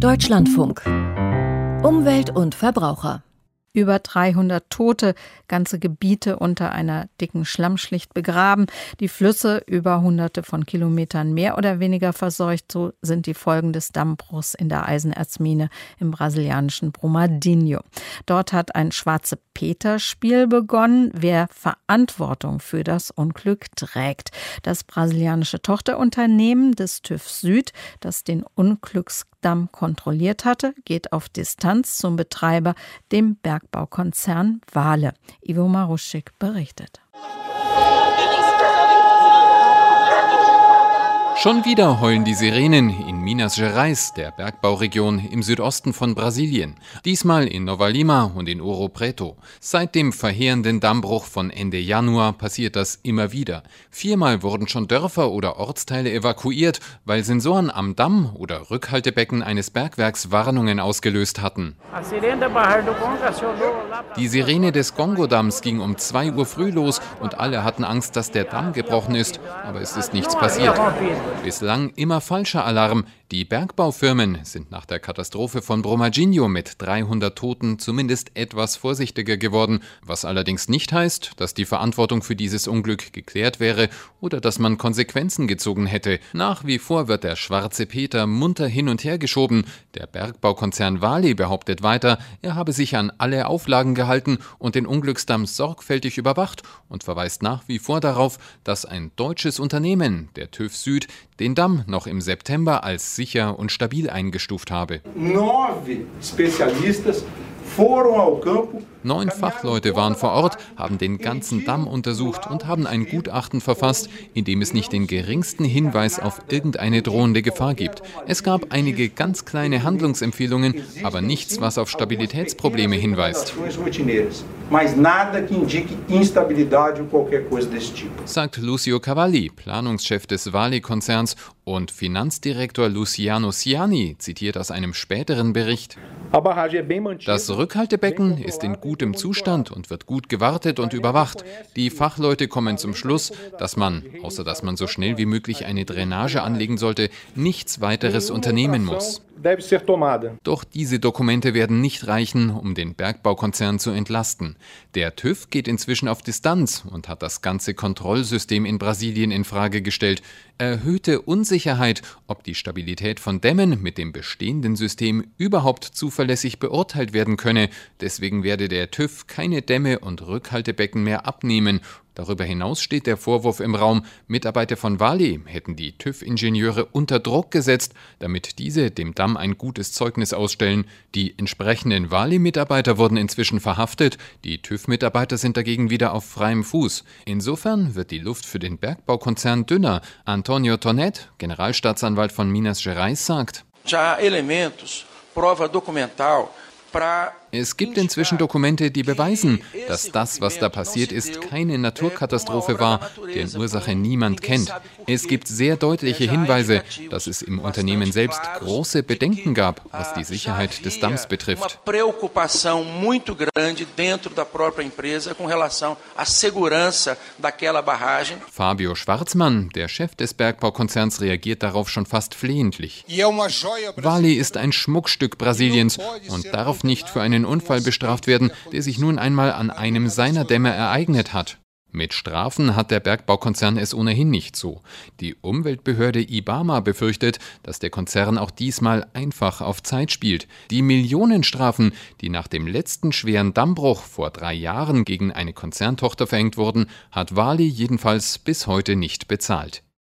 Deutschlandfunk. Umwelt und Verbraucher. Über 300 Tote, ganze Gebiete unter einer dicken Schlammschicht begraben, die Flüsse über Hunderte von Kilometern mehr oder weniger verseucht. So sind die Folgen des Dammbruchs in der Eisenerzmine im brasilianischen Brumadinho. Dort hat ein Schwarze-Peter-Spiel begonnen, wer Verantwortung für das Unglück trägt. Das brasilianische Tochterunternehmen des TÜV Süd, das den Unglücksdamm kontrolliert hatte, geht auf Distanz zum Betreiber, dem Bergbaukonzern Vale. Ivo Maruschik berichtet. Schon wieder heulen die Sirenen in Minas Gerais, der Bergbauregion im Südosten von Brasilien. Diesmal in Nova Lima und in Ouro Preto. Seit dem verheerenden Dammbruch von Ende Januar passiert das immer wieder. 4-mal wurden schon Dörfer oder Ortsteile evakuiert, weil Sensoren am Damm oder Rückhaltebecken eines Bergwerks Warnungen ausgelöst hatten. Die Sirene des Congo-Damms ging um 2 Uhr früh los und alle hatten Angst, dass der Damm gebrochen ist, aber es ist nichts passiert. Bislang immer falscher Alarm. Die Bergbaufirmen sind nach der Katastrophe von Brumadinho mit 300 Toten zumindest etwas vorsichtiger geworden, was allerdings nicht heißt, dass die Verantwortung für dieses Unglück geklärt wäre oder dass man Konsequenzen gezogen hätte. Nach wie vor wird der Schwarze Peter munter hin und her geschoben. Der Bergbaukonzern Vale behauptet weiter, er habe sich an alle Auflagen gehalten und den Unglücksdamm sorgfältig überwacht und verweist nach wie vor darauf, dass ein deutsches Unternehmen, der TÜV Süd, den Damm noch im September als sicher und stabil eingestuft habe. 9 Fachleute waren vor Ort, haben den ganzen Damm untersucht und haben ein Gutachten verfasst, in dem es nicht den geringsten Hinweis auf irgendeine drohende Gefahr gibt. Es gab einige ganz kleine Handlungsempfehlungen, aber nichts, was auf Stabilitätsprobleme hinweist, sagt Lucio Cavalli, Planungschef des Vale-Konzerns, und Finanzdirektor Luciano Ciani zitiert aus einem späteren Bericht: Das Rückhaltebecken ist in gutem Zustand und wird gut gewartet und überwacht. Die Fachleute kommen zum Schluss, dass man, außer dass man so schnell wie möglich eine Drainage anlegen sollte, nichts weiteres unternehmen muss. Doch diese Dokumente werden nicht reichen, um den Bergbaukonzern zu entlasten. Der TÜV geht inzwischen auf Distanz und hat das ganze Kontrollsystem in Brasilien in Frage gestellt. Erhöhte Unsicherheit, ob die Stabilität von Dämmen mit dem bestehenden System überhaupt zuverlässig beurteilt werden könne. Deswegen werde der TÜV keine Dämme und Rückhaltebecken mehr abnehmen. Darüber hinaus steht der Vorwurf im Raum, Mitarbeiter von Vale hätten die TÜV-Ingenieure unter Druck gesetzt, damit diese dem Damm ein gutes Zeugnis ausstellen. Die entsprechenden Vale-Mitarbeiter wurden inzwischen verhaftet, die TÜV-Mitarbeiter sind dagegen wieder auf freiem Fuß. Insofern wird die Luft für den Bergbaukonzern dünner. Antonio Tonet, Generalstaatsanwalt von Minas Gerais, sagt: Es gibt inzwischen Dokumente, die beweisen, dass das, was da passiert ist, keine Naturkatastrophe war, deren Ursache niemand kennt. Es gibt sehr deutliche Hinweise, dass es im Unternehmen selbst große Bedenken gab, was die Sicherheit des Damms betrifft. Fabio Schwarzmann, der Chef des Bergbaukonzerns, reagiert darauf schon fast flehentlich. Vale ist ein Schmuckstück Brasiliens und darf nicht für einen Unfall bestraft werden, der sich nun einmal an einem seiner Dämme ereignet hat. Mit Strafen hat der Bergbaukonzern es ohnehin nicht so. Die Umweltbehörde IBAMA befürchtet, dass der Konzern auch diesmal einfach auf Zeit spielt. Die Millionenstrafen, die nach dem letzten schweren Dammbruch vor 3 Jahren gegen eine Konzerntochter verhängt wurden, hat Vale jedenfalls bis heute nicht bezahlt.